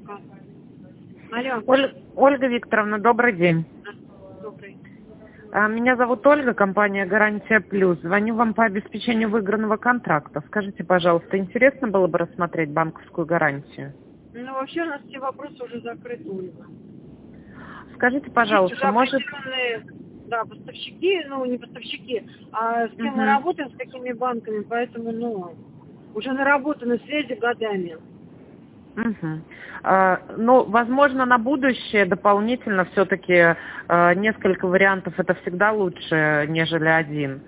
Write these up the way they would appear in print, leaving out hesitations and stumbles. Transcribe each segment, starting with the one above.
Алло. Ольга Викторовна, добрый день. Добрый. Меня зовут Ольга, компания «Гарантия Плюс». Звоню вам по обеспечению выигранного контракта. Скажите, пожалуйста, интересно было бы рассмотреть банковскую гарантию? Ну, вообще у нас все вопросы уже закрыты, Ольга. Скажите, Есть пожалуйста, уже может... определенные, да, поставщики, ну, не поставщики, а с кем мы Мгм. работаем, с какими банками, поэтому, ну, уже наработаны связи годами. Мгм. Ну, возможно, на будущее дополнительно все-таки несколько вариантов это всегда лучше, нежели один.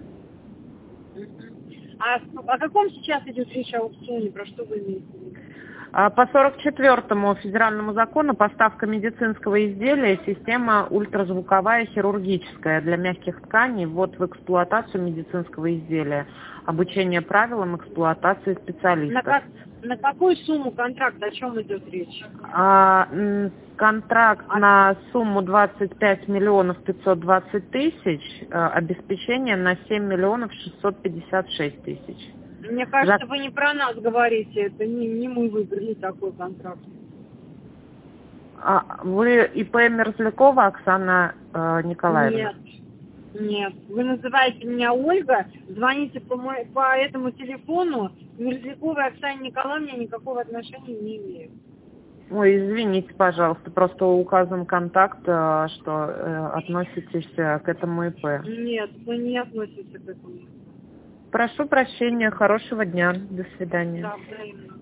А о каком сейчас идет речь аукционе, про что вы имеете в виду? По 44-му федеральному закону поставка медицинского изделия система ультразвуковая хирургическая для мягких тканей, ввод в эксплуатацию медицинского изделия, обучение правилам эксплуатации специалистов. На какую сумму контракт, о чем идет речь? Контракт на сумму 25 миллионов 520 тысяч, обеспечение на 7 миллионов 656 тысяч. Мне кажется, вы не про нас говорите, это не мы выбрали такой контракт. Вы ИП Мерзлякова Оксана Николаевна? Нет. Вы называете меня Ольга, звоните по этому телефону, Мерзляковой Оксане Николаевне никакого отношения не имеет. Ой, извините, пожалуйста, просто указан контакт, что относитесь к этому ИП. Нет, мы не относимся к этому. Прошу прощения, хорошего дня, до свидания. Да, взаимно.